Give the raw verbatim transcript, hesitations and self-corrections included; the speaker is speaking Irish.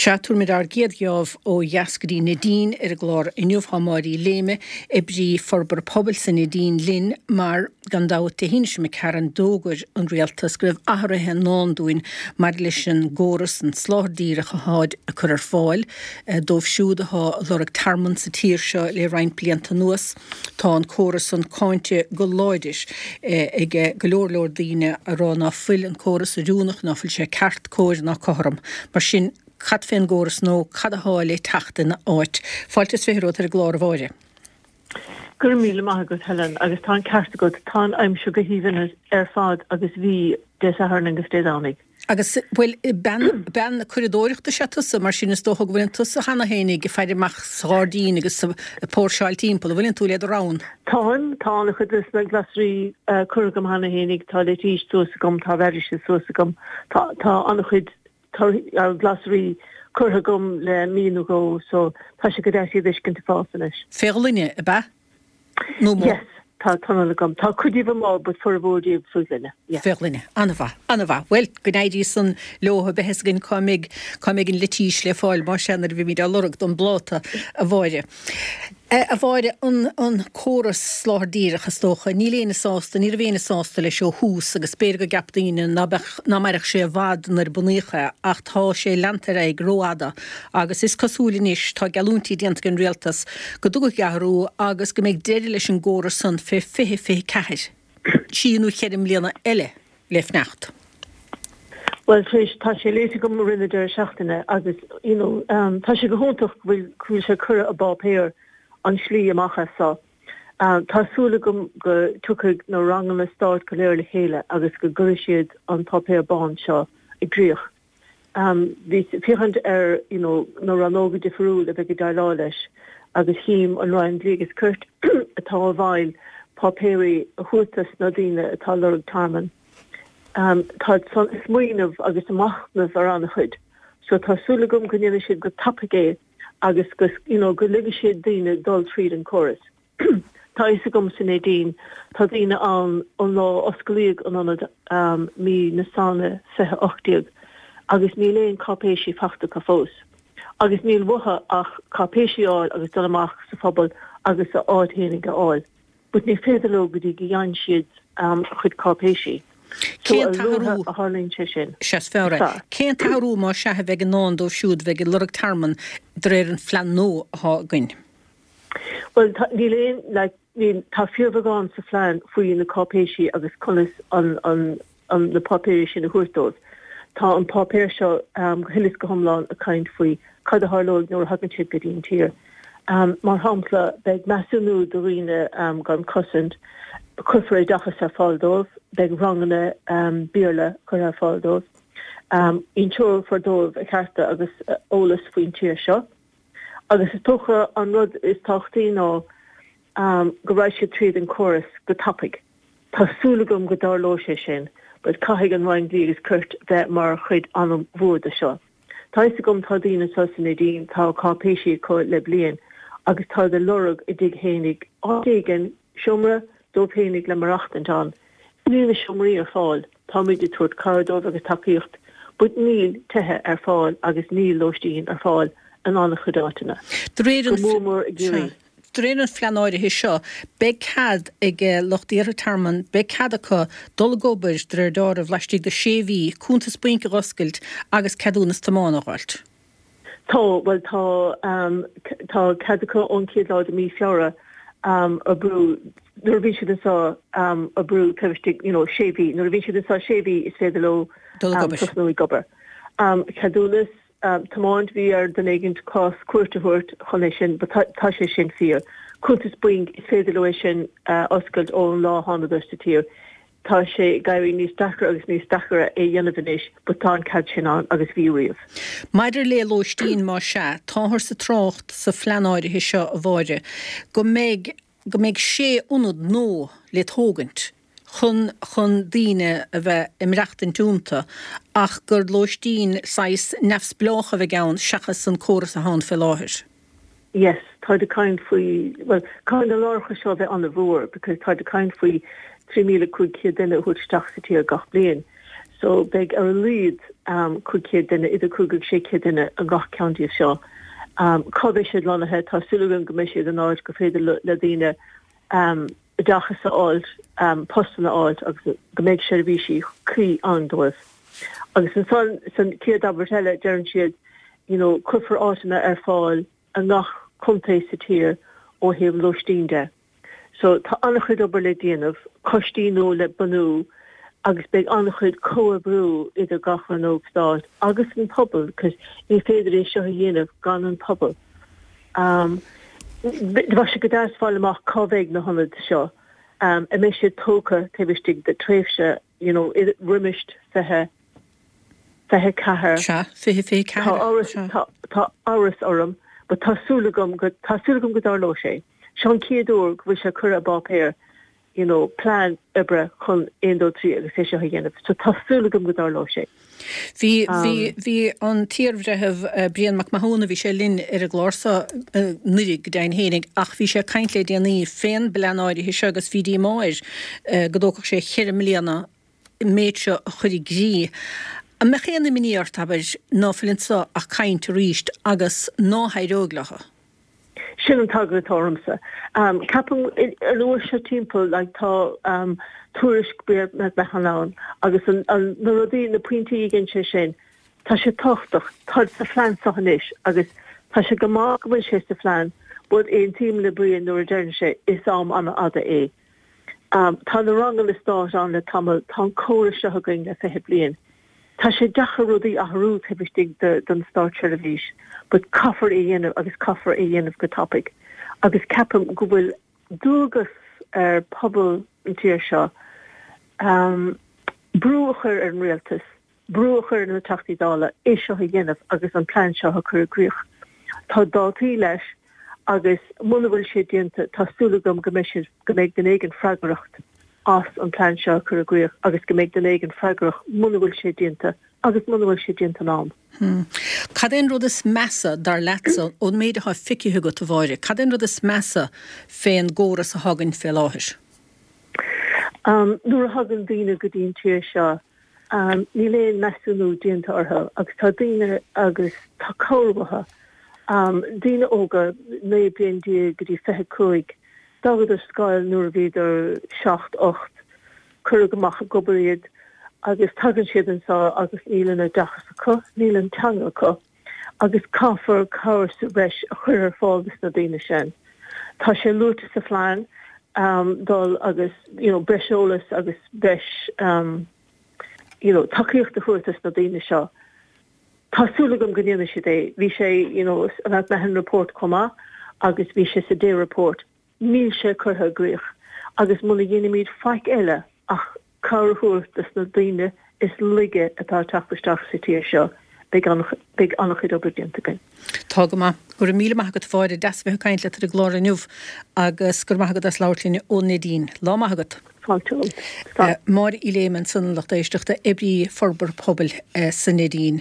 Seaúr mid ar géadgeamh ó Iascaidí Nadine ar a glár inniuh Hamárí léime i brí forbar pobl san Nadine Lynn mar gan dáhat a híne me cearan dógur an rialtas gribh ahrathe nándúin mar leis an góras an sláthdaíire a háid a chur ar fáil dómh siúdath lorach tarman sa tír seo le rein blianta nuas tá an córas an cáinte go láidis ag go leorlór daoine a rá ná fuil an córas a dúnach ná fuil sé ceart cóir ná choram mar sin cad féin góras nó cad a háil é tachtain áit. Fáiltas féhrót ar glár bháire. Gur míle maithagad Helen agus tá cearta go tá aimsú go híhanna ar fád agus bhí de athna agus déánig. Agus bhfuil ben ben chuirdóireachta sé tusa mar sin is dócha bhfuiln tusa hena hénig go féidirach sádín agus póirseáil timppla bhfuiln tú léad rán. Táin tána chud is me glasrí chugam hena hénig tá le tíos suasagam tá bheidir sé suasagam tá anna chud ar glasrí chutha gom le míú go so tá sé go déisi bhiscin fásanis. Félinne a ba? No more. Yes. Tá tanna gom tá chudíh má bud for bhdíobh fulinne. Félinne anna bha anna bha. Well go naidí san lotha behes gin comig comig in litís le fáil mar senar bhí míad a lorach don bláta a bháide. A bháide an an córas sláthdaíreach tócha ní léana sásta ní bhéna sásta leis seo hús agus spéir go gapdaíine ná marach sé bhd nar bunícha ach tá sé leantar ag róada agus is cosúlinis tá galúntaí diant gan rialtas go dú gearú agus go méid déir leis an góras san fé fé fé ceir. Síú cheirm líana eile le fnecht. Well, fris tá sé léite go rinne deir seachtainna agus you know, um, tá sé go hóntaach bhfuil cúil sé cura a bápéir an slí amachcha sa. Um, Tásúla go go tucaigh nó rangan le stát go léir le héile agus go gura siad an papéir bán seo i gríoch. Um, Bhí fichant ar you know, nó ranóga difriúil a bheith go dailá leis agus hím an roiin légus curt atá bhail papéirí a chutas na daine atá lorg tarman. Um, tá son smuoinmh agus amachnamh ar an chud. So tásúla gom go níana siad go tapagé agus go you know, go liga siad daine dul tríd an choras. Tá is a gom san é dín, tá daine an an lá oscailíag an anad um, mí na sána fethe ochtíag, agus ní léon cápéisi fachta go fós. Agus níl butha ach cápéisi áil agus dul amach sa phobal agus a áidhénig go áil. But ní féidirló go dtí go dhean siad um, chud cápéisi. Cén tahrú a hálín sé sin. Ses féra. Cén tahrú má se bheith an ná dó siúd bheith lorach tarman dréir an flean nó há gin. Well, ní léon like ní tá fiorhagán sa flein faoí na cápéisi agus conas an an an na papéir sin na chuirtóid. Tá an papéir seo um, go hilis go homláin a caint faoi cad a hálóg nóair hagann siad go dtíon tír. Um, mar hampla beag measúnú do riine um, gan cosint cuifar dachas a fáildómh, beag rangana um, bíorla chur a fáildómh. Um, Íontóir for dómh a chearta agus uh, ólas faoin tír seo. Agus is tócha an rud is táchtaí ná um, go raibh siad tríd an choras go tapig. Tásúlagum go dárló sé sin, bud caiigh an roiin dígus curt bheith mar chuid an bhód a seo. Tá is gom tá daoine sa san é dín tá cápéisi có le blian, agus tá de lorug i dig hénig áigen siomra dópénig le marachtanán. Níl na siomraí ar fáil, tá muid de tuairt cardómh agus takeíocht, bud níl tuthe ar fáil agus níl lóistíín ar fáil an anna chudátainna. Mómór a ggéirí. Dréan an fleanáide hí seo, beag cad ag lochtíar tarman, beag cad acu dul gobair dréir dáir a bhlaistigh de séhí cúntas buince oscailt agus cadúnas tamánaáilt. Tá well tá um, tá cadcha ón céad láid mí fiora um, a brú nuair bhí siad sá um, a brú cehstig you know, séhí, nuair bhí siad sá séhí is féidir lo tusnúí gobar. Um, cadúnas um, tamáint bhí ar den éigeint cás cuairrtahuiirt choné sin, ba tá sé sin fíor. Cúntas buing is féidir lo sin uh, oscailt ón lá hána dosta tír. Tá sé gaiirí níos dachar agus níos dachar é dhéanamhanis, ba tá an cad sin an agus bhíríomh. Maidir le lóistín má se, táthir sa trácht sa fleanáide hí seo a bháide, go méid go méid sé únad nó le tógant, chun chun daine a bheith imreachtain túnta, ach gur lóistín sais nefs blácha bheith gán seachas san córas a hán fel láthir. Yes, tá de caint faoi, well, caint a lácha seo bheith an a bhór, because tá de caint faoi trí míle cúig cé duine chuid staach sa tí a gach bliain. so beg ar lead um cúcé duine idir cúgad sé duine an gach county seo. Um Cobh sé lonathe tá sulúgan gomisisiad an áid go féidir le daine um dachas a áil um postna áid agus go méid sé bhí si crí andóibh. Agus an son san ciad abertile dearan siad, you know, cufar áitina ar fáil a nach contéis sa tír ó heh lostínde. So tá annachchuid obair le déanamh costíó le banú agus beag annachchuid coa brú idir gachar nó stáit agus an pobl, cos ní féidir é seo a dhéanamh gan an pobl. Um, Bha se go dáis fáil amach cóbhéig na honad seo. Um, a mé sé tóca tebistig de tréfse, you know, it rimisht fethe fethe cahar. Sha, fethe fethe cahar. Tá áras orm, but tá súlagum go tá súlagum go dar lo sé. Sean Kiador go se cur a bapéir, you know, plan ibre chun one two three agus sé seo dhéanamh. So tá súlagum go dar lo sé. Bhí bhí bhí an tíorhretheh Brian McMahon bhí sé linn ar a glársa nurig dain hénig ach bhí sé caiintlé déanaí féin beáirí hí segus fí dí máir godócha sé cheir millianna méidse chuirí grí. A me chéanna miníart tabeid náfilintsa a caiint ríist agus náthairóglacha. Sin an tagad tórmsa. Um, Capam an uair se timppel like tá um, tuairis beir me bechanán agus an, an na rodí na pointí gin sé sin tá sé tochtach tá sa flein sachanis agus tá sé gomá bhfuil sé sa flein bud éon tíim le brion nuair dearn sé is am anna ada é. Um, tá na rang le stáit an le tamil tá cóir se haing le fethe blian. Tá sé dechar rudí a hrút hebistig den start televis, but kaffer é dhéanamh agus kaffer é dhéanamh go topic. Agus capam go bhfuil dúgus ar pobl an tíir seo um, brúchar an rialtas, brúchar na tachtaí dála é seo a dhéanamh agus an plan seo a chur gríoch. Tá dátaí leis agus muna bhfuil sé dianta tásúlagam go méisiid go méid den éigen freagracht as an plan seo chur gríoch agus go méid den éigen freagrach muna bhfuil sé dianta agus muna bhfuil sé dianta nám. Hmm. Cadén rud is measa dar letsa ó méide ha ficithe go bhhaire. Cadén rud is measa féin góras a hagann fé láthis? Um, nuair a hagann daoine go dtíon tíir seo, um, ní léon measúnú dianta ortha agus tá daoine agus tá cóirbatha. Um, daoine óga né blion dia go dtí fethe cúig, dagad ar scail nuair a bhíidir seacht ocht cur goach a gobaríad agus tagann siad an sá agus nílan a dachas a chu, nílan teanga chu, agus caafar cabhar sa bheis a chuir ar fágus na daoine sin. Tá sé luúta sa phláin um, dul agus, you know, breisiolalas agus breis, um, you know, takeíocht a chuirtas na daoine seo. Tásúlagam go dhéana sé é, bhí sé, you know, a bheith mehan report comá, agus bhí sé sa dé report. Níl sé chutha gríoch, agus muna dhéana míad faic eile ach cabharthuairtas na daoine is lige atá teachtasteach sa tíir seo beag annachchuid obair dianta gainn. Tá go maith gur míle maithagad fáide deasbheith caiint le a glór aniuh agus gur maithagad as láirlíne ó Nadine. Lá maithagad. Fáilteúil. Mar í léman san lecht éisteachta ebrí forbar pobl san Nadine.